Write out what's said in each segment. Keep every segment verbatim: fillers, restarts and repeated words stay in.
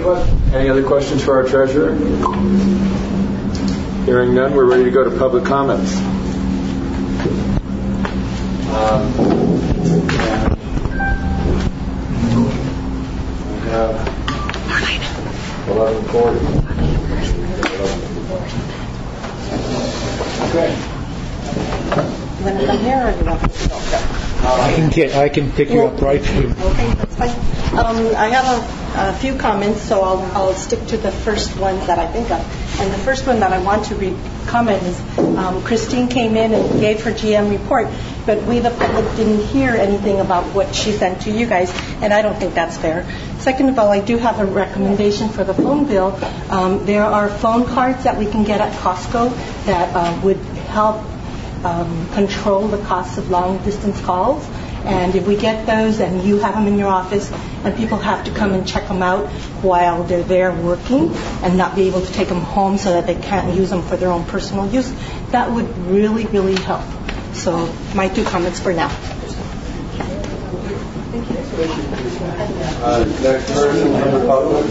Any other questions for our treasurer? Hearing none, we're ready to go to public comments. Um, we have eleven forty. Okay. You want to come here, or do you want to go? I can get. I can pick you up right here. Okay, that's fine. Um, I have a, a few comments, so I'll, I'll stick to the first one that I think of. And the first one that I want to re- comment is um, Christine came in and gave her G M report, but we, the public, didn't hear anything about what she sent to you guys, and I don't think that's fair. Second of all, I do have a recommendation for the phone bill. Um, there are phone cards that we can get at Costco that uh, would help um, control the cost of long-distance calls. And if we get those and you have them in your office and people have to come and check them out while they're there working and not be able to take them home so that they can't use them for their own personal use, that would really, really help. So my two comments for now. Uh, next person from the public.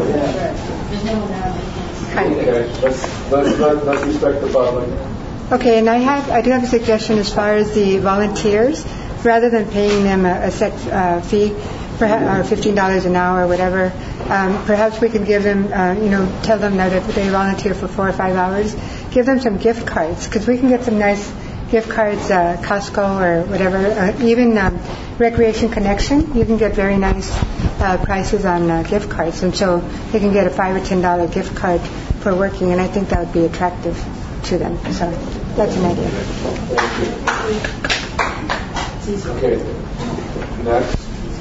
Okay, let's, let's, let, let's respect the public. Okay, and I have I do have a suggestion as far as the volunteers. Rather than paying them a, a set uh, fee, perhaps, or fifteen dollars an hour or whatever, um, perhaps we could give them, uh, you know, tell them that if they volunteer for four or five hours, give them some gift cards, because we can get some nice gift cards, uh, Costco or whatever, uh, even um, Recreation Connection, you can get very nice uh, prices on uh, gift cards, and so they can get a five or ten dollar gift card for working, and I think that would be attractive to them. So that's an idea. Okay. Next.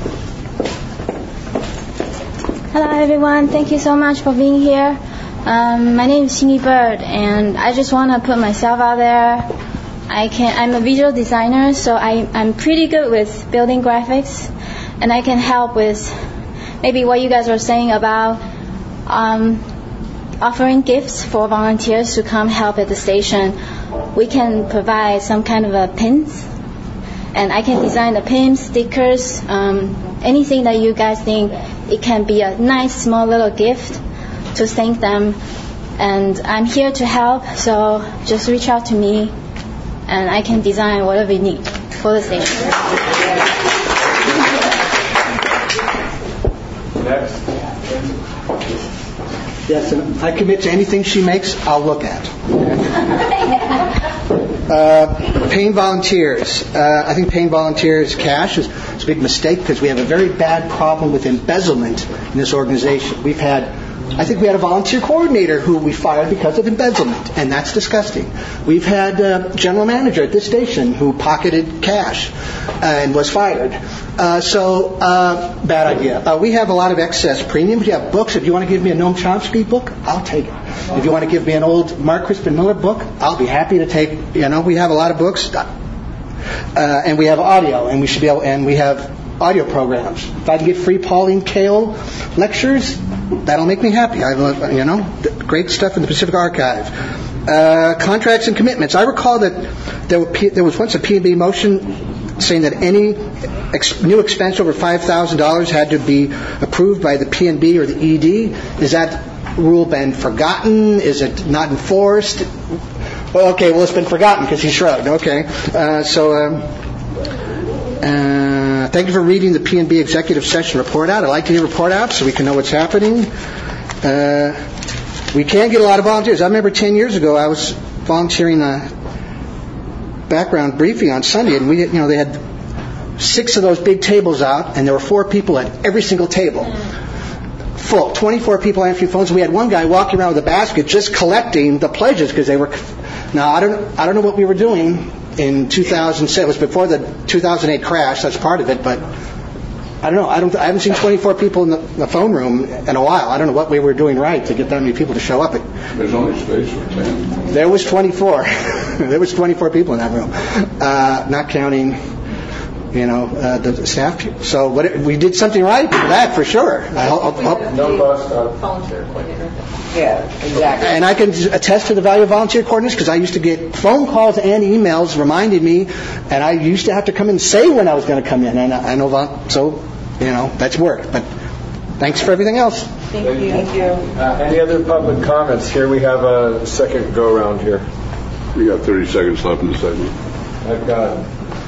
Hello, everyone. Thank you so much for being here. Um, my name is Xinyi Bird, and I just want to put myself out there. I can. I'm a visual designer, so I, I'm pretty good with building graphics, and I can help with maybe what you guys were saying about um, offering gifts for volunteers to come help at the station. We can provide some kind of a pins. And I can design the pins, stickers, um, anything that you guys think it can be a nice small little gift to thank them. And I'm here to help, so just reach out to me and I can design whatever you need for the station. Next. Yes, and I commit to anything she makes, I'll look at. Uh, paying volunteers. Uh, I think paying volunteers cash is, is a big mistake because we have a very bad problem with embezzlement in this organization. We've had, I think we had a volunteer coordinator who we fired because of embezzlement, and that's disgusting. We've had a general manager at this station who pocketed cash and was fired. Uh, so, uh, bad idea. Uh, we have a lot of excess premiums. You have books. If you want to give me a Noam Chomsky book, I'll take it. If you want to give me an old Mark Crispin Miller book, I'll be happy to take. You know, we have a lot of books, uh, and we have audio, and we should be able, and we have audio programs. If I can get free Pauline Kael lectures, that'll make me happy. I love, you know, great stuff in the Pacific Archive. Uh, contracts and commitments. I recall that there, were P, there was once a P and B motion saying that any ex, new expense over five thousand dollars had to be approved by the P and B or the E D. Is that rule been forgotten? Is it not enforced? Well, okay, well, it's been forgotten because he shrugged. Okay. Uh, so um, uh, thank you for reading the P and B executive session report out. I like to hear report out so we can know what's happening. Uh, we can get a lot of volunteers. I remember ten years ago I was volunteering a background briefing on Sunday, and we, you know, they had six of those big tables out, and there were four people at every single table. Full, twenty-four people answering phones. We had one guy walking around with a basket just collecting the pledges because they were. Now I don't, I don't know what we were doing in two thousand seven. It was before the two thousand eight crash. That's part of it, but I don't know. I don't. I haven't seen twenty-four people in the, the phone room in a while. I don't know what we were doing right to get that many people to show up. There's only space for ten. There was twenty-four. There was twenty-four people in that room, uh, not counting. You know, uh, the staff. So what, we did something right for that, for sure. I hope, hope. No cost. Volunteer coordinator. Yeah, exactly. And I can attest to the value of volunteer coordinators because I used to get phone calls and emails reminding me, and I used to have to come and say when I was going to come in. And I know, so, you know, that's work. But Thanks for everything else. Thank you. Thank you. Uh, any other public comments? Here we have a second go-round here. We got thirty seconds left in the segment. I've got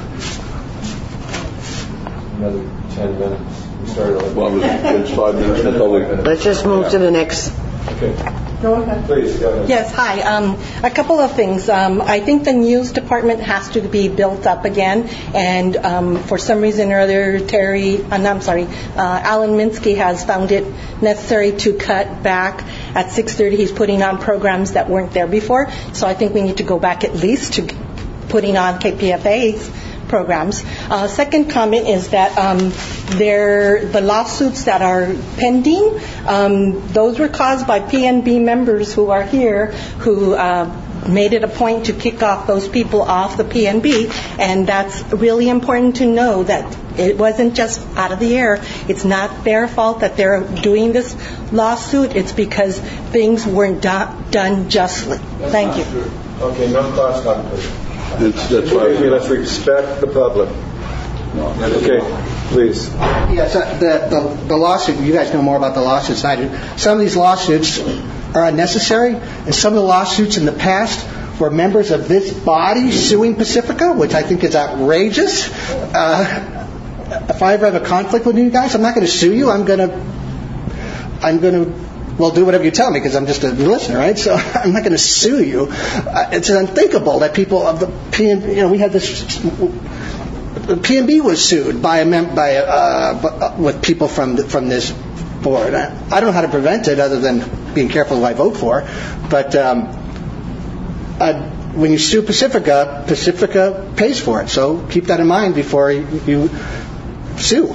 another ten minutes. We started on Well, it's five minutes for public. Let's just move to the next. Okay. Go ahead. Please, go ahead. Yes, hi. Um, a couple of things. Um, I think the news department has to be built up again, and um, for some reason or other, Terry, uh, no, I'm sorry, uh, Alan Minsky has found it necessary to cut back. At six thirty, he's putting on programs that weren't there before, so I think we need to go back at least to putting on K P F A's programs. Uh, second comment is that um, there, the lawsuits that are pending, um, those were caused by P N B members who are here who uh, made it a point to kick off those people off the P N B, and that's really important to know that it wasn't just out of the air. It's not their fault that they're doing this lawsuit. It's because things weren't do- done justly. That's Thank you. True. Okay, no cross talk, please. It's, that's Excuse me, why. let's respect the public. Okay, please. Yes, uh, the, the, the lawsuit, you guys know more about the lawsuits than I do. Some of these lawsuits are unnecessary, and some of the lawsuits in the past were members of this body suing Pacifica, which I think is outrageous. Uh, if I ever have a conflict with you guys, I'm not going to sue you. I'm going to, I'm going to, well, do whatever you tell me because I'm just a listener, right? So I'm not going to sue you. Uh, it's unthinkable that people of the P N B, you know, we had this. The P N B was sued by a mem- by uh, with people from the, from this board. I, I don't know how to prevent it other than being careful who I vote for. But um, uh, when you sue Pacifica, Pacifica pays for it. So keep that in mind before you, you sue.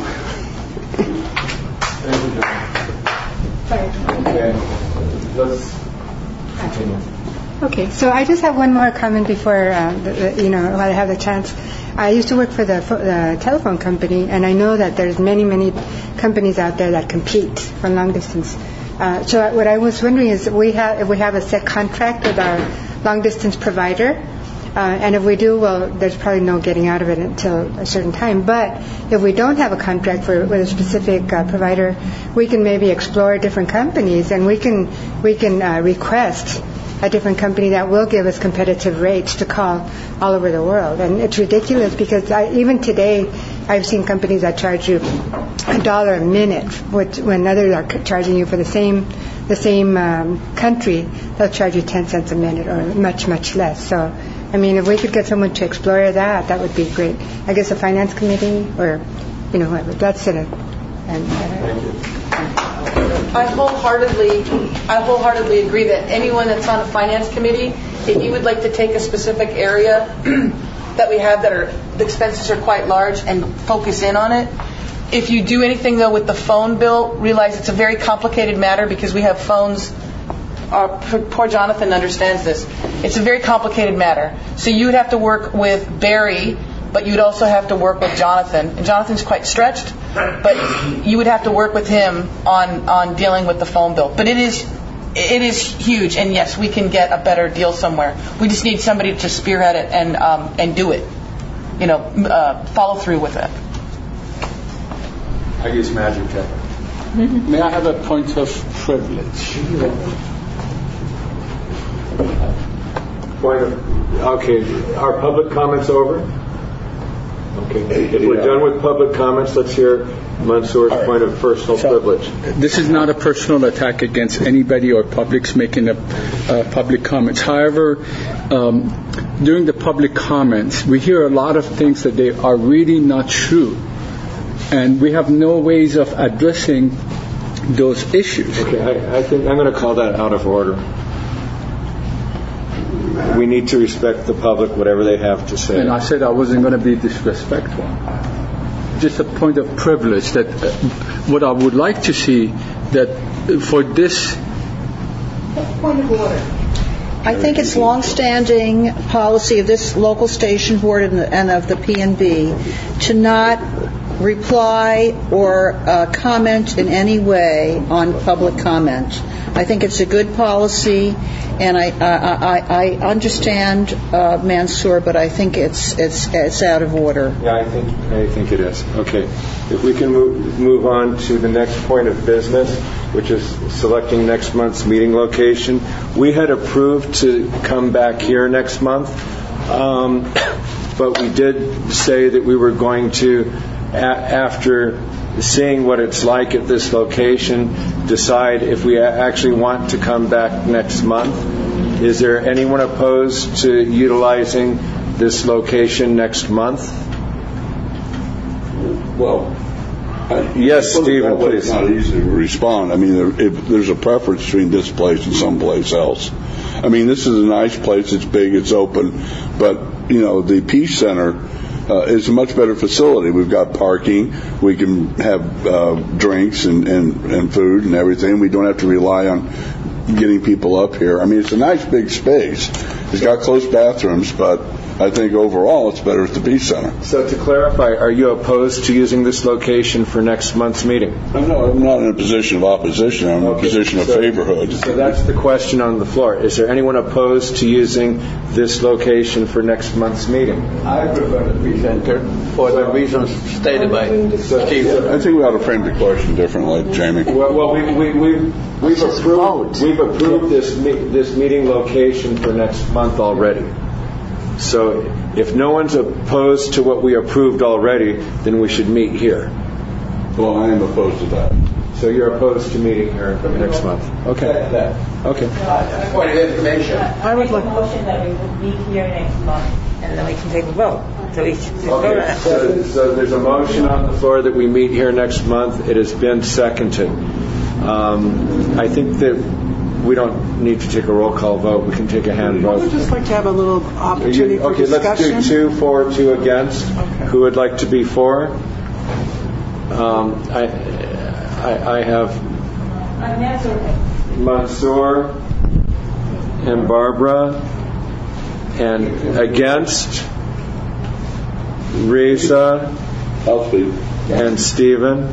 Okay, let's continue. Okay, so I just have one more comment before, uh, the, the, you know, while I have the chance. I used to work for the, for the telephone company, and I know that there's many, many companies out there that compete for long distance. Uh, so what I was wondering is, if we have if we have a set contract with our long distance provider, uh, and if we do, well, there's probably no getting out of it until a certain time. But if we don't have a contract for with a specific uh, provider, we can maybe explore different companies, and we can we can uh, request a different company that will give us competitive rates to call all over the world. And it's ridiculous because I, even today I've seen companies that charge you a dollar a minute, which when others are charging you for the same the same um, country, they'll charge you ten cents a minute or much, much less. So, I mean, if we could get someone to explore that, that would be great. I guess a finance committee or, you know, whoever. That's it. And, Thank you. I wholeheartedly, I wholeheartedly agree that anyone that's on a finance committee, if you would like to take a specific area that we have that are the expenses are quite large and focus in on it. If you do anything though with the phone bill, realize it's a very complicated matter because we have phones. Our poor Jonathan understands this. It's a very complicated matter. So you would have to work with Barry, but you'd also have to work with Jonathan. And Jonathan's quite stretched, but you would have to work with him on, on dealing with the phone bill. But it is it is huge, and yes, we can get a better deal somewhere. We just need somebody to spearhead it and um, and do it. You know, uh, follow through with it. I use magic tech. May I have a point of privilege? Point of, okay, are public comments over? Okay, if we're done with public comments, let's hear Mansour's right. point of personal so, privilege. This is not a personal attack against anybody or publics making a, uh, public comments. However, um, during the public comments, we hear a lot of things that they are really not true. And we have no ways of addressing those issues. Okay, I, I think I'm going to call that out of order. We need to respect the public, whatever they have to say. And I said I wasn't going to be disrespectful. Just a point of privilege that uh, what I would like to see that for this point of order. I think it's long-standing policy of this local station board and, the, and of the P N B to not reply or uh, comment in any way on public comment. I think it's a good policy, and I I, I, I understand uh, Mansour, but I think it's it's it's out of order. Yeah, I think I think it is. Okay, if we can move move on to the next point of business, which is selecting next month's meeting location. We had approved to come back here next month, um, but we did say that we were going to, a- after seeing what it's like at this location, decide if we actually want to come back next month. Is there anyone opposed to utilizing this location next month? Well, I, yes, Stephen, please. It's not easy to respond. I mean, if there's a preference between this place and someplace else. I mean, this is a nice place. It's big. It's open. But, you know, the Peace Center uh, is a much better facility. We've got parking. We can have uh, drinks and, and, and food and everything. We don't have to rely on getting people up here. I mean, it's a nice big space. It's got close bathrooms, but I think overall it's better at the Peace Center. So to clarify, are you opposed to using this location for next month's meeting? No, I'm not in a position of opposition. I'm in a position of so, favorhood. So that's the question on the floor. Is there anyone opposed to using this location for next month's meeting? I prefer the Peace Center for the reasons stated by Steve. I think we ought to frame the question differently, Jamie. Well, well we, we, we, we've approved, we've approved this, me, this meeting location for next month already. So if no one's opposed to what we approved already, then we should meet here. Well, I am opposed to that. So you're opposed to meeting here next month? Okay. Okay. Uh, point of information. I would like a motion that we would meet here next month, and then we can take a vote. So we should Okay. So, so there's a motion on the floor that we meet here next month. It has been seconded. Um, I think that we don't need to take a roll call vote. We can take a hand vote. I would just like to have a little opportunity you, for okay, discussion. let's do two for, two against. Okay. Who would like to be for? Um, I, I, I have Mansour and Barbara, and against Reza and Stephen.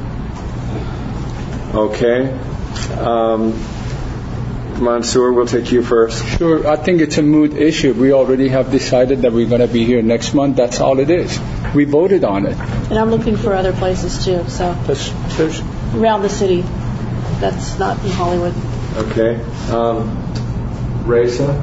Okay. Um, Mansour, we'll take you first. Sure. I think it's a moot issue. We already have decided that we're going to be here next month. That's all it is. We voted on it. And I'm looking for other places too, so There's, there's, around the city. That's not in Hollywood. Okay. Um, Reza?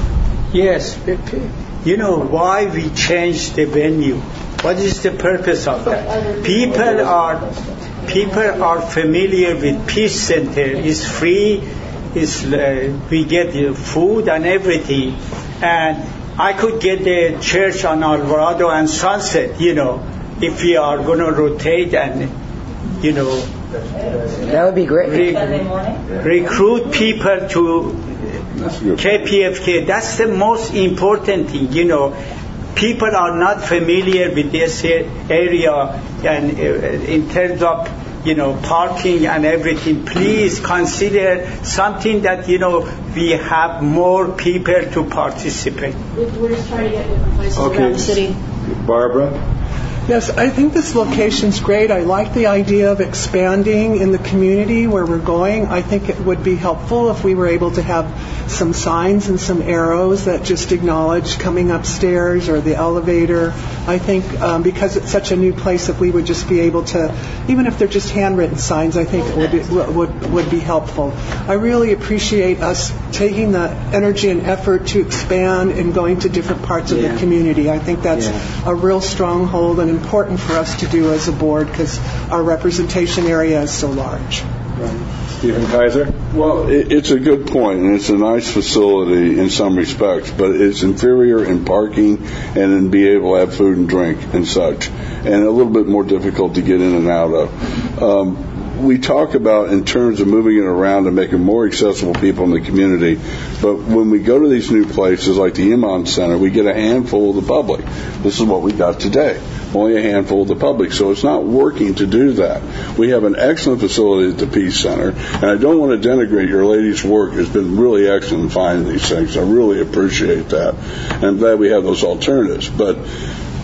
Yes. You know why we changed the venue? What is the purpose of that? People are people are familiar with Peace Center. It's free. It's, uh, we get uh, food and everything. And I could get the church on Alvarado and Sunset, you know, if we are going to rotate and, you know, that would be great. Re- recruit people to K P F K. That's the most important thing, you know. People are not familiar with this area, and uh, in terms of, you know, parking and everything. Please consider something that, you know, we have more people to participate. We're just trying to get different places Okay. around the city. Barbara? Yes, I think this location's great. I like the idea of expanding in the community where we're going. I think it would be helpful if we were able to have some signs and some arrows that just acknowledge coming upstairs or the elevator. I think um, because it's such a new place, if we would just be able to, even if they're just handwritten signs, I think it would be, would, would be helpful. I really appreciate us taking the energy and effort to expand and going to different parts of Yeah. the community. I think that's Yeah. a real stronghold and important for us to do as a board because our representation area is so large. Stephen Kaiser? Well, it, it's a good point, and it's a nice facility in some respects, but it's inferior in parking and in being able to have food and drink and such, and a little bit more difficult to get in and out of. Um, we talk about in terms of moving it around and making more accessible people in the community, but when we go to these new places like the Iman Center, we get a handful of the public. This is what we got today. Only a handful of the public, so it's not working to do that. We have an excellent facility at the Peace Center, and I don't want to denigrate your ladies' work. It's been really excellent in finding these things. I really appreciate that, and I'm glad we have those alternatives. But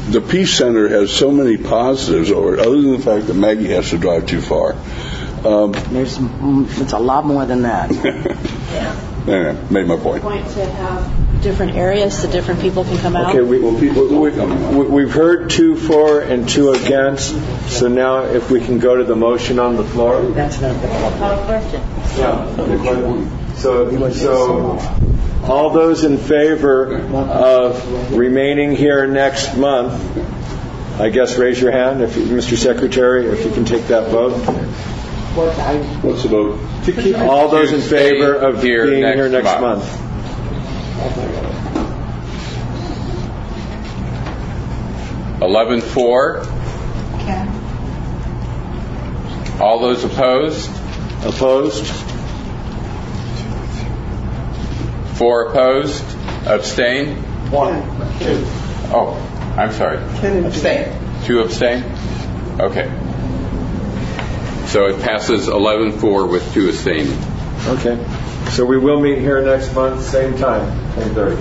the Peace Center has so many positives over it, other than the fact that Maggie has to drive too far. Um, There's, it's a lot more than that. Anyway, made my point. Point to have different areas so different people can come out. Okay, we, we, we, we've heard two for and two against, so now if we can go to the motion on the floor. That's not the question. Yeah. So, so all those in favor of remaining here next month, I guess raise your hand, if you, Mister Secretary, if you can take that vote. What's the vote? All those in favor of here being next here next month. month. Eleven four. Okay. All those opposed? Opposed? Four opposed. Abstain? One. Two. Oh, I'm sorry. Abstain. Two abstain? Okay. So it passes eleven four with two abstaining. Okay. So we will meet here next month, same time, ten thirty.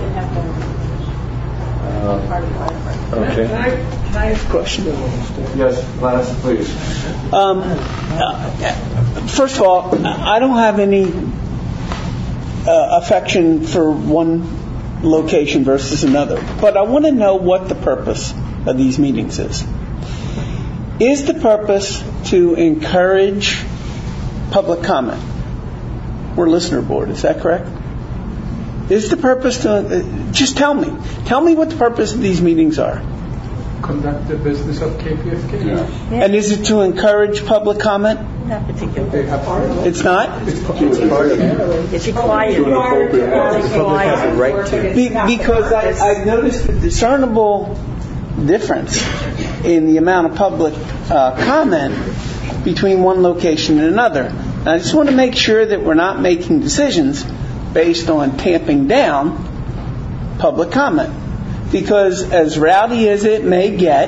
Uh, okay. Can I, can I ask a question? Yes, Gladys, please. Um, uh, first of all, I don't have any uh, affection for one location versus another, but I want to know what the purpose of these meetings is. Is the purpose to encourage public comment? We're a listener board, is that correct? Is the purpose to, uh, just tell me, tell me what the purpose of these meetings are. Conduct the business of K P F K. Yeah. And is it to encourage public comment? Not particularly. It's not? It's required. It's required. Be, because I, I've noticed a discernible difference in the amount of public uh, comment between one location and another. And I just want to make sure that we're not making decisions based on tamping down public comment. Because as rowdy as it may get,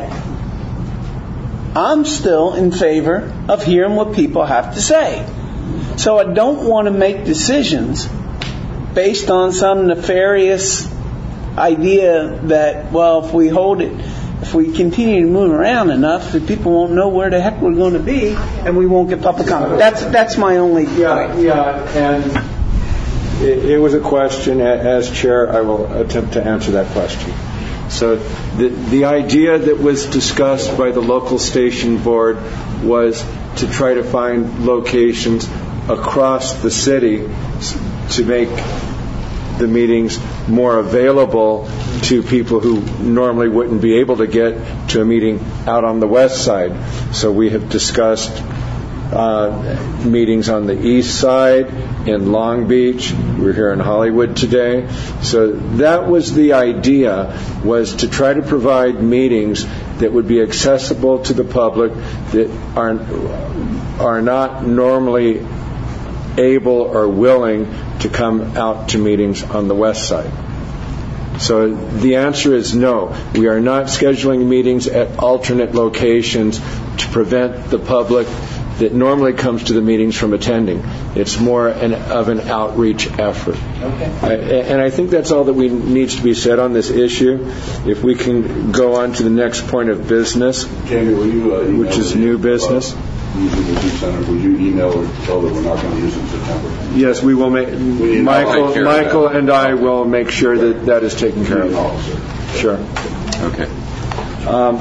I'm still in favor of hearing what people have to say. So I don't want to make decisions based on some nefarious idea that, well, if we hold it, if we continue to move around enough, that people won't know where the heck we're going to be, and we won't get public comment. That's that's my only yeah, point. Yeah, and it, it was a question. As chair, I will attempt to answer that question. So the the idea that was discussed by the local station board was to try to find locations across the city to make the meetings more available to people who normally wouldn't be able to get to a meeting out on the west side. So we have discussed uh, meetings on the east side, in Long Beach. We're here in Hollywood today. So that was the idea, was to try to provide meetings that would be accessible to the public that are, are not normally able or willing to come out to meetings on the west side. So the answer is no. We are not scheduling meetings at alternate locations to prevent the public that normally comes to the meetings from attending. It's more an, of an outreach effort. Okay. I, and I think that's all that we needs to be said on this issue. If we can go on to the next point of business, Jamie, will you, uh, which is new business. Using the Peace Center, will you email or tell that we're not going to use it in September? Yes, we will make. We Michael, take Michael, and I will make sure that that is taken care of. Sure. Okay. Um,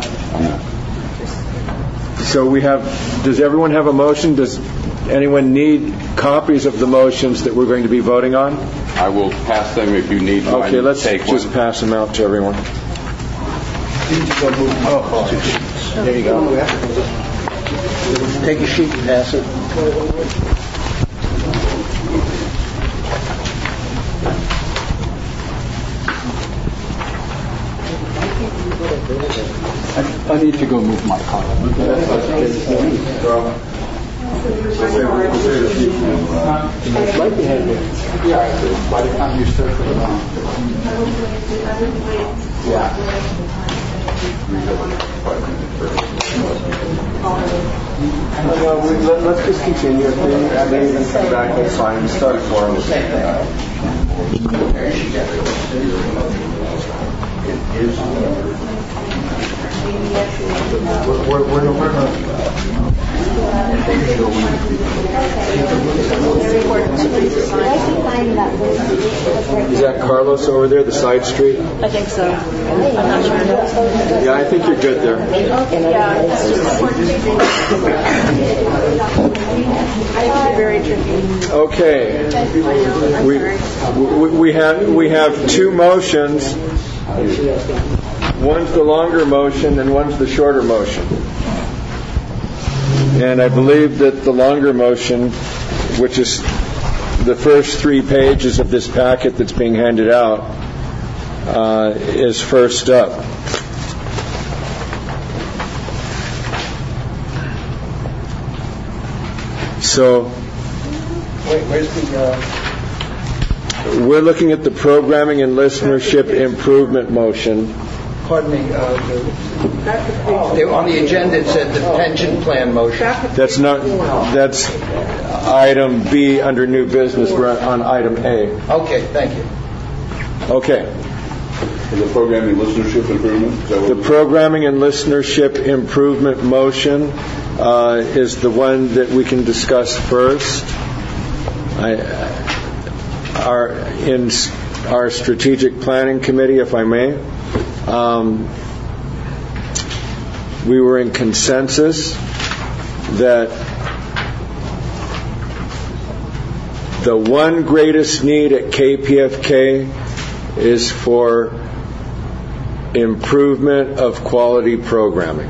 so we have. Does everyone have a motion? Does anyone need copies of the motions that we're going to be voting on? I will pass them if you need one. Okay, let's take just one. pass them out to everyone. There you go. Take a sheet and pass it. I, I need to go move my car. I'd like to have it. Yeah, by the time you start it on. Yeah. Well, we, let, let's just continue. If they, they even come back, that's fine. Start forum. Is that Carlos over there, the side street? I think so. I'm not sure. Yeah, I think you're good there. Yeah, it's very tricky. Okay. We, we, we have we have two motions. One's the longer motion and one's the shorter motion. And I believe that the longer motion, which is the first three pages of this packet that's being handed out, uh, is first up. So, Wait, where's the... Uh... We're looking at the programming and listenership improvement motion. Pardon me. Uh, the, on the agenda it said the pension plan motion. That's not. That's item B under new business. We're on item A. Okay, thank you. Okay. The programming listenership improvement? Is that what the programming and listenership improvement motion uh, is the one that we can discuss first. I, our in our strategic planning committee, if I may, um, we were in consensus that the one greatest need at K P F K is for improvement of quality programming.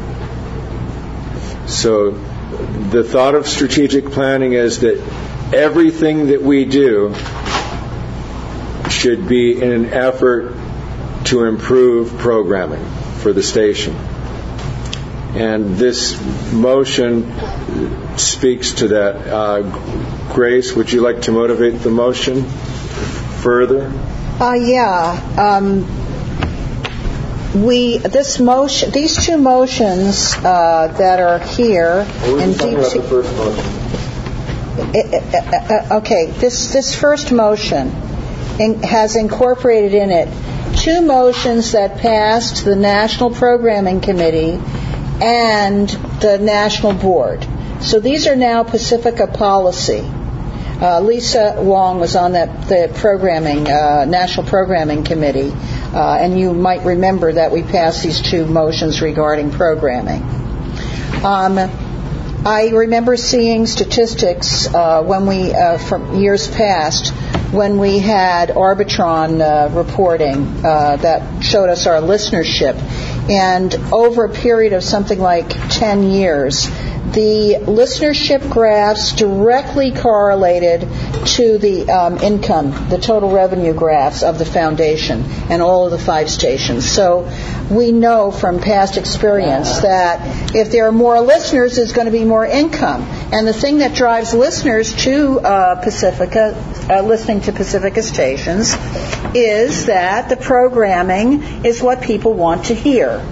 So the thought of strategic planning is that everything that we do should be in an effort to improve programming for the station. And this motion speaks to that. Uh, Grace, would you like to motivate the motion further? Uh, yeah. Um, we this motion, these two motions uh, that are here. Well, we're talking about the first motion. Uh, uh, okay, this this first motion in, has incorporated in it two motions that passed the National Programming Committee and the National Board. So these are now Pacifica policy. Uh, Lisa Wong was on that the programming uh, National Programming Committee, uh, and you might remember that we passed these two motions regarding programming. Um, I remember seeing statistics uh, when we uh, from years past when we had Arbitron uh, reporting uh, that showed us our listenership, and over a period of something like ten years. The listenership graphs directly correlated to the um, income, the total revenue graphs of the foundation and all of the five stations. So we know from past experience that if there are more listeners, there's going to be more income. And the thing that drives listeners to uh, Pacifica, uh, listening to Pacifica stations, is that the programming is what people want to hear.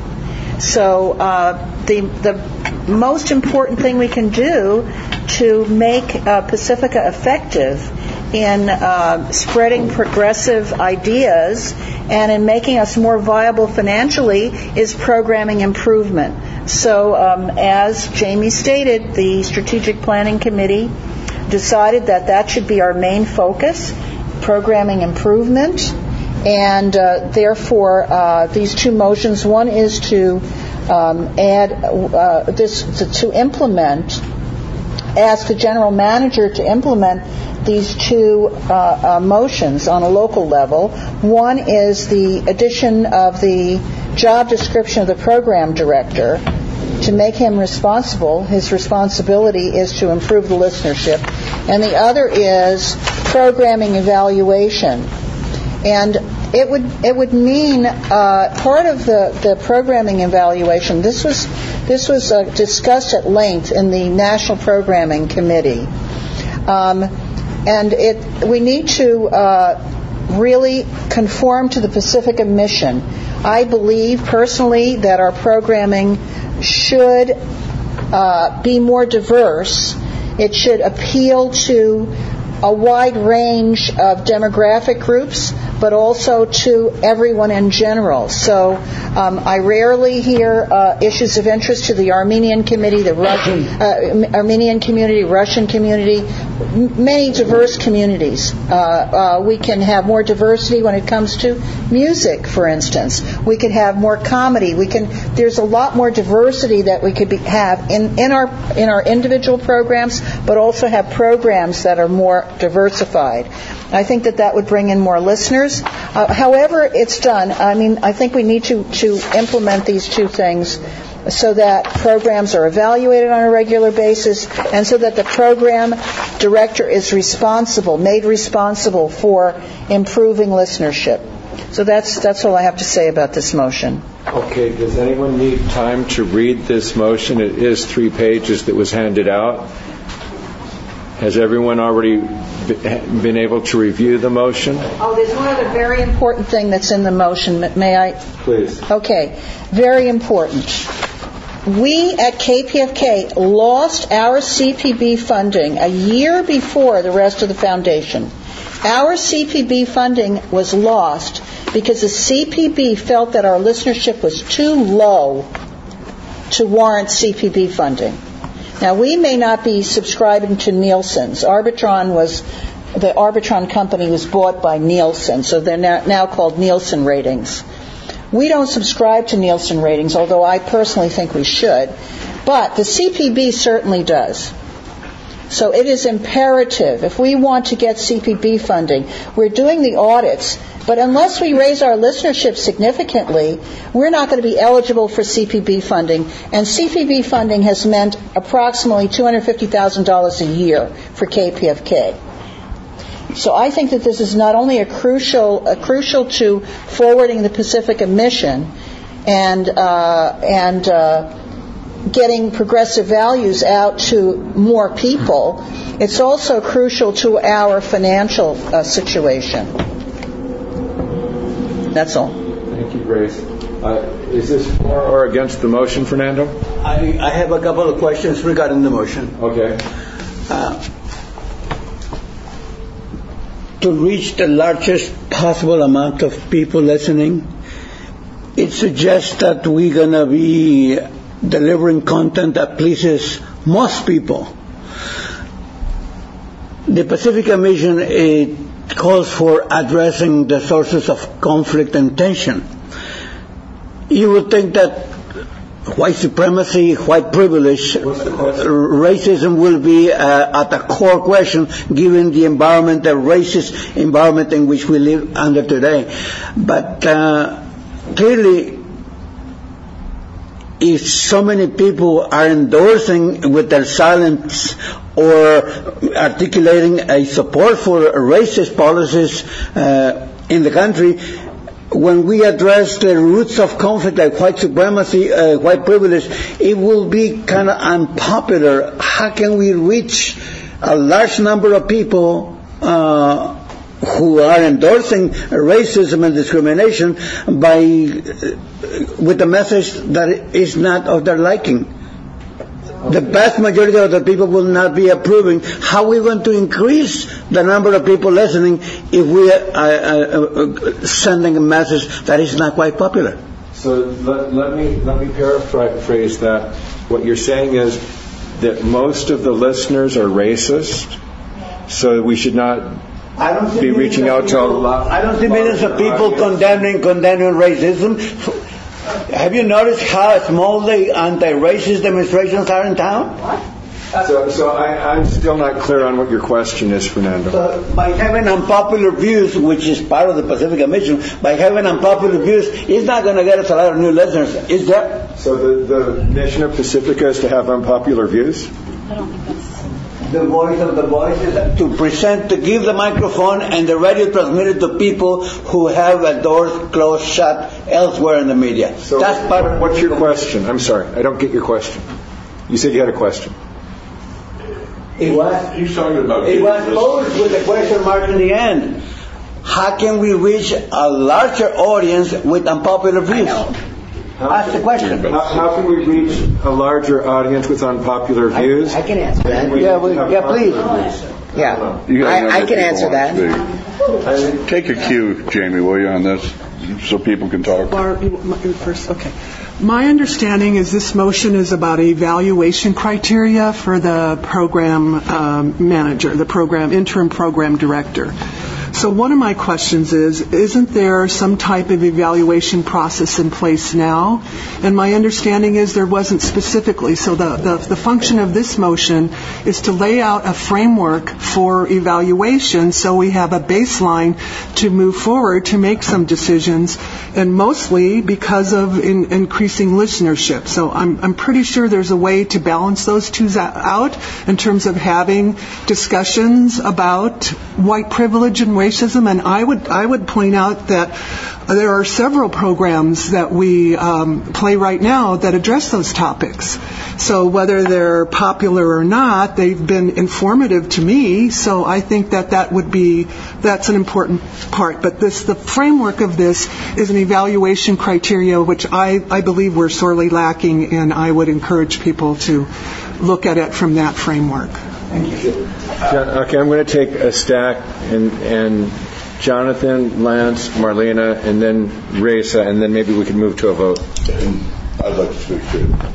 So uh, the the most important thing we can do to make uh, Pacifica effective in uh, spreading progressive ideas and in making us more viable financially is programming improvement. So um, as Jamie stated, the Strategic Planning Committee decided that that should be our main focus, programming improvement. And uh, therefore, uh, these two motions, one is to um, add uh, this to, to implement, ask the general manager to implement these two uh, uh, motions on a local level. One is the addition of the job description of the program director to make him responsible. His responsibility is to improve the listenership. And the other is programming evaluation. And it would it would mean uh, part of the, the programming evaluation. This was this was uh, discussed at length in the National Programming Committee, um, and it we need to uh, really conform to the Pacifica mission. I believe personally that our programming should uh, be more diverse. It should appeal to a wide range of demographic groups, but also to everyone in general. So um, I rarely hear uh, issues of interest to the Armenian committee, the Russian, uh, Armenian community, Russian community, m- many diverse communities. Uh, uh, we can have more diversity when it comes to music, for instance. We could have more comedy. We can. There's a lot more diversity that we could be, have in, in our in our individual programs, but also have programs that are more diversified. I think that that would bring in more listeners. Uh, however it's done, I mean, I think we need to, to implement these two things so that programs are evaluated on a regular basis and so that the program director is responsible, made responsible for improving listenership. So that's that's all I have to say about this motion. Okay, does anyone need time to read this motion? It is three pages that was handed out. Has everyone already been able to review the motion? Oh, there's one other very important thing that's in the motion. May I? Please. Okay, very important. We at K P F K lost our C P B funding a year before the rest of the foundation. Our C P B funding was lost because the C P B felt that our listenership was too low to warrant C P B funding. Now, we may not be subscribing to Nielsen's. Arbitron was, the Arbitron company was bought by Nielsen, so they're now, now called Nielsen ratings. We don't subscribe to Nielsen ratings, although I personally think we should, but the C P B certainly does. So it is imperative, if we want to get C P B funding, we're doing the audits, but unless we raise our listenership significantly, we're not going to be eligible for C P B funding. And C P B funding has meant approximately two hundred fifty thousand dollars a year for K P F K. So I think that this is not only a crucial, a crucial to forwarding the Pacifica mission and uh, and uh, getting progressive values out to more people, it's also crucial to our financial uh, situation. That's all. Thank you, Grace. Uh, is this for or against the motion, Fernando? I, I have a couple of questions regarding the motion. Okay. Uh, to reach the largest possible amount of people listening, it suggests that we're going to be delivering content that pleases most people. The Pacifica mission, it calls for addressing the sources of conflict and tension. You would think that white supremacy, white privilege, racism will be uh, at the core question given the environment, the racist environment in which we live under today. But uh, clearly, if so many people are endorsing with their silence or articulating a support for racist policies uh, in the country, when we address the roots of conflict like white supremacy, uh, white privilege, it will be kind of unpopular. How can we reach a large number of people uh, who are endorsing racism and discrimination by uh, with a message that is not of their liking? The vast majority of the people will not be approving. How are we going to increase the number of people listening if we are uh, uh, sending a message that is not quite popular? So let, let me let me paraphrase that. What you're saying is that most of the listeners are racist, so we should not I don't be reaching out to a lot. I don't see millions of people condemning condemning racism. Have you noticed how small the anti-racist demonstrations are in town? What? So, so I, I'm still not clear on what your question is, Fernando. So by having unpopular views, which is part of the Pacifica mission, by having unpopular views, it's not going to get us a lot of new listeners, is there? So the, the mission of Pacifica is to have unpopular views? I don't think that's... The voice of the voice is to present, to give the microphone and the radio transmitted to people who have a doors closed shut elsewhere in the media. So that's part of what's your question? I'm sorry, I don't get your question. You said you had a question. It was, He's talking about it was posed with a question mark in the end. How can we reach a larger audience with unpopular views? That's the question. How, how can we reach a larger audience with unpopular views? I, I can answer that. Yeah, we, yeah, please. Yeah, I, I can answer that. Take a cue, Jamie, will you, on this, so people can talk. Bar, you, you first, okay. My understanding is this motion is about evaluation criteria for the program um, manager, the program interim program director. So one of my questions is, isn't there some type of evaluation process in place now? And my understanding is there wasn't specifically. So the, the, the function of this motion is to lay out a framework for evaluation so we have a baseline to move forward to make some decisions, and mostly because of in, increasing listenership. So I'm, I'm pretty sure there's a way to balance those two out in terms of having discussions about white privilege and racism, and I would I would point out that there are several programs that we um, play right now that address those topics. So whether they're popular or not, they've been informative to me. So I think that that would be that's an important part. But this the framework of this is an evaluation criteria, which I, I believe we're sorely lacking, and I would encourage people to look at it from that framework. Thank you. Okay, I'm going to take a stack, and, and Jonathan, Lance, Marlena, and then Raisa, and then maybe we can move to a vote. I'd like to speak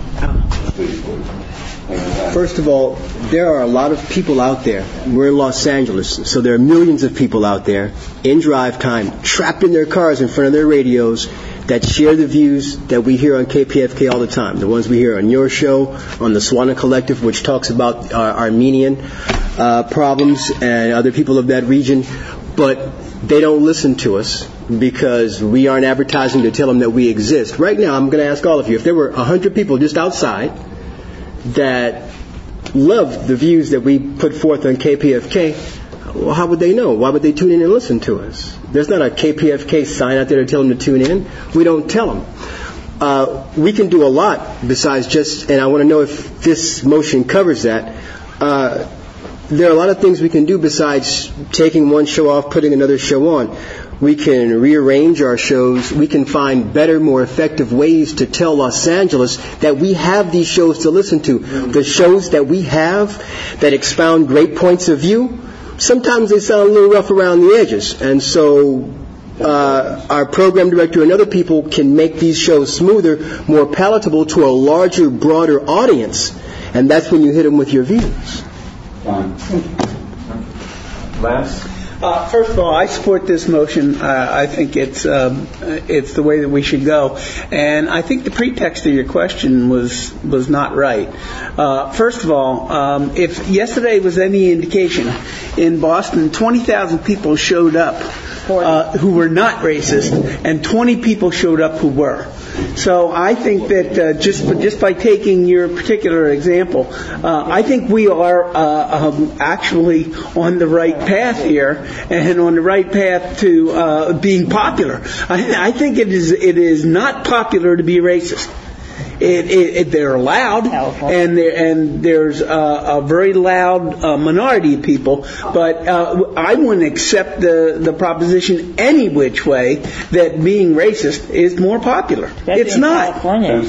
to Please, please. First of all, there are a lot of people out there. We're in Los Angeles, so there are millions of people out there in drive time, trapped in their cars in front of their radios, that share the views that we hear on K P F K all the time. The ones we hear on your show, on the Swana Collective, which talks about uh, Armenian uh, problems and other people of that region. But they don't listen to us because we aren't advertising to tell them that we exist. Right now, I'm going to ask all of you, if there were one hundred people just outside that love the views that we put forth on K P F K, well, how would they know? Why would they tune in and listen to us? There's not a K P F K sign out there to tell them to tune in. We don't tell them. Uh, we can do a lot besides just, and I want to know if this motion covers that. Uh, there are a lot of things we can do besides taking one show off, putting another show on. We can rearrange our shows. We can find better, more effective ways to tell Los Angeles that we have these shows to listen to. The shows that we have that expound great points of view, sometimes they sound a little rough around the edges. And so uh, our program director and other people can make these shows smoother, more palatable to a larger, broader audience. And that's when you hit them with your views. Lance? Uh, first of all, I support this motion. Uh, I think it's um, it's the way that we should go, and I think the pretext of your question was was not right. Uh, first of all, um, if yesterday was any indication, in Boston, twenty thousand people showed up uh, who were not racist, and twenty people showed up who were. So I think that uh, just just by taking your particular example, uh, I think we are uh, um, actually on the right path here, and on the right path to uh, being popular. I, I think it is it is not popular to be racist. It, it, it, they're loud, and there, and there's a, a very loud uh, minority of people. But uh, I wouldn't accept the, the proposition any which way that being racist is more popular. That's it's not.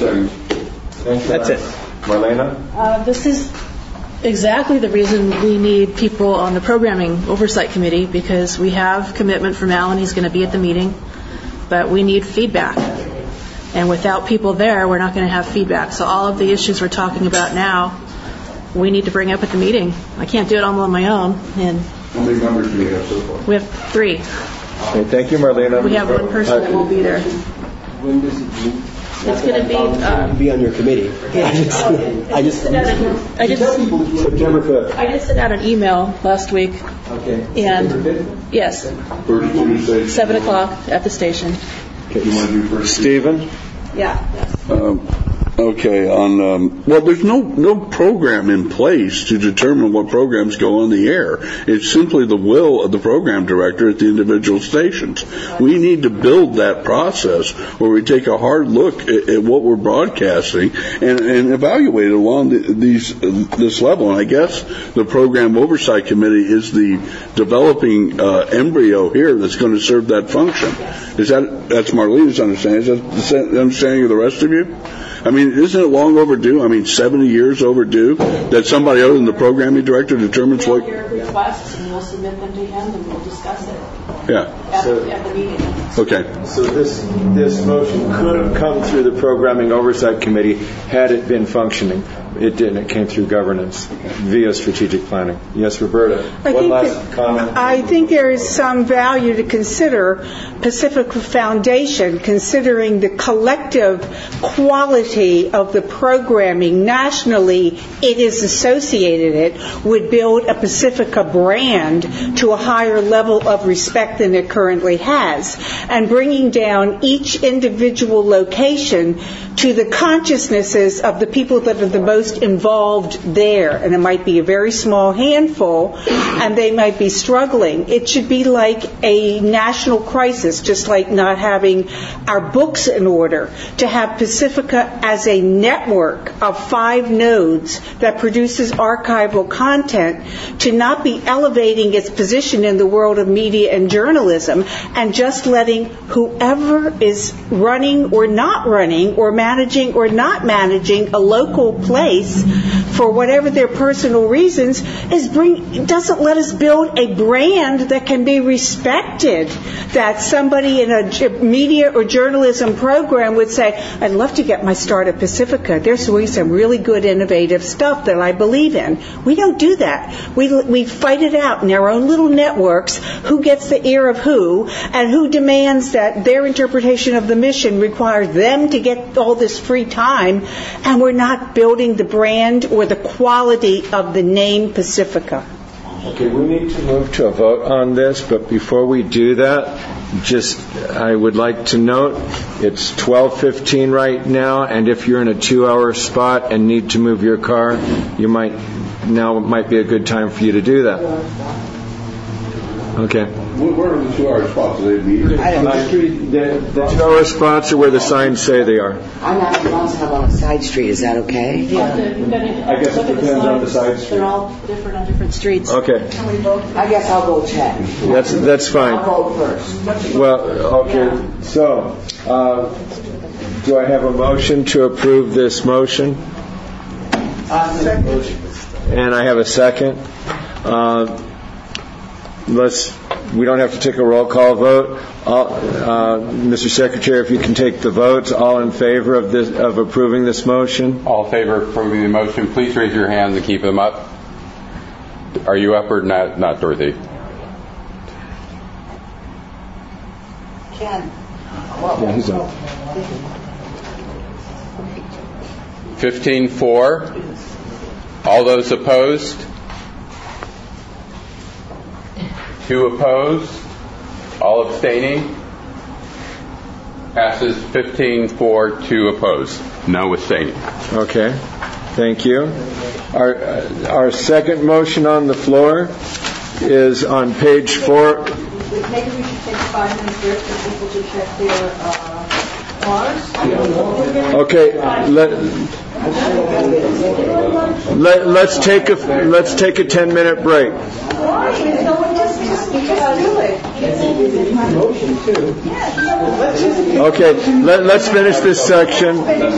That's it. Marlena? Uh, this is exactly the reason we need people on the programming oversight committee, because we have commitment from Alan. He's going to be at the meeting, but we need feedback. And without people there, we're not going to have feedback. So all of the issues we're talking about now, we need to bring up at the meeting. I can't do it all on my own. And how many members do we have so far? We have three. Okay, thank you, Marlena. We have one person that won't be there. When does it meet? It's going to be. Uh, be on your committee. I just, I just, I just, September fifth. I just sent out an email last week. Okay. And yes, First Tuesday. seven o'clock at the station. Okay, you want to do first? Stephen? Yeah. Um, okay, on um, well, there's no no program in place to determine what programs go on the air. It's simply the will of the program director at the individual stations. We need to build that process where we take a hard look at, at what we're broadcasting and, and evaluate it along the, these uh, this level. And I guess the program oversight committee is the developing uh, embryo here that's going to serve that function. Is that that's Marlene's understanding? Is that the understanding of the rest of you? I mean, isn't it long overdue? I mean, seventy years overdue that somebody other than the programming director determines what... Your requests, and we'll submit them to him, and we'll discuss it Yeah. at, So- at the meeting. Okay. So this this motion could have come through the Programming Oversight Committee had it been functioning. It didn't. It came through governance via strategic planning. Yes, Roberta. I One think last that- comment. I think there is some value to consider Pacifica Foundation, considering the collective quality of the programming nationally it is associated it would build a Pacifica brand to a higher level of respect than it currently has, and bringing down each individual location to the consciousnesses of the people that are the most involved there. And it might be a very small handful, and they might be struggling. It should be like a national crisis, just like not having our books in order, to have Pacifica as a network of five nodes that produces archival content, to not be elevating its position in the world of media and journalism and just letting whoever is running or not running or managing or not managing a local place for whatever their personal reasons is bring doesn't let us build a brand that can be respected, that somebody in a media or journalism program would say, I'd love to get my start at Pacifica. There's really some really good innovative stuff that I believe in. We don't do that. We we fight it out in our own little networks, who gets the ear of who and who demands that their interpretation of the mission requires them to get all this free time, and we're not building the brand or the quality of the name Pacifica. Okay, we need to move to a vote on this, but before we do that, just I would like to note it's twelve fifteen right now, and if you're in a two-hour spot and need to move your car, you might now might be a good time for you to do that. Okay. Where are the two-hour spots? Are they metered? On the street, the, the two-hour spots are where the signs say they are. I'm not have on a side street. Is that okay? Yeah. I guess it depends on the side street. They're all different on different streets. Okay. Can we vote? I guess I'll go check. That's that's fine. I'll vote first. Well, okay. So, uh, do I have a motion to approve this motion? And I have a second. Uh, let's. We don't have to take a roll call vote. All, uh, Mister Secretary, if you can take the votes. All in favor of this of approving this motion? All in favor of approving the motion, please raise your hands and keep them up. Are you up or not? Not Dorothy. Ken. Yeah, he's up. fifteen four. All those opposed? Two opposed? All abstaining? Passes fifteen four, two opposed. No abstaining. Okay. Thank you. Our uh, our second motion on the floor is on page four. Maybe we should take five minutes break for people to check their uh, cars. Okay. Let, let, let's take a let's take a ten minute break. Okay, let, let's finish this section.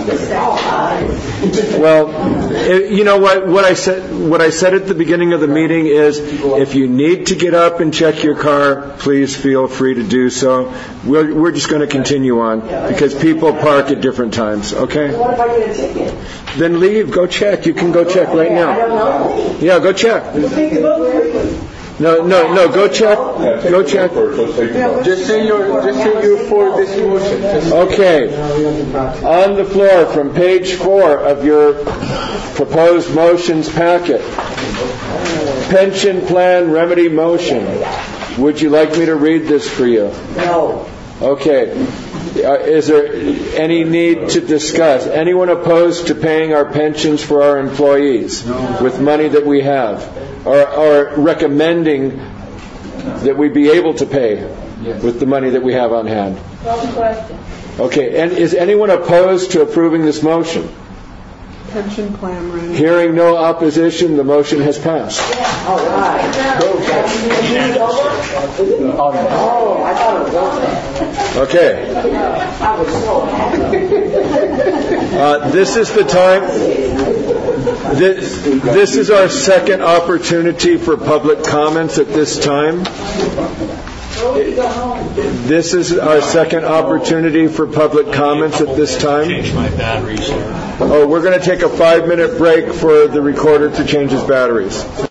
Well, it, you know what? What I said, what I said at the beginning of the meeting is, if you need to get up and check your car, please feel free to do so. We're we're just going to continue on because people park at different times. Okay. What if I get a ticket? Then leave. Go check. You can go check right now. I don't know. Yeah, go check. No, no, no. Go check. Go check. Just say you're, just say you're for this motion. Okay. On the floor, from page four of your proposed motions packet, pension plan remedy motion. Would you like me to read this for you? No. Okay. Uh, is there any need to discuss? Anyone opposed to paying our pensions for our employees with money that we have? Or, or recommending that we be able to pay with the money that we have on hand? Call the question. Okay, and is anyone opposed to approving this motion? pension plan running. Hearing no opposition, the motion has passed. All right. Oh, I thought it was over. Okay. I was so happy. Uh, this is the time. This, this is our second opportunity for public comments at this time. This is our second opportunity for public comments at this time. Change my batteries here. Oh, we're going to take a five-minute break for the recorder to change his batteries.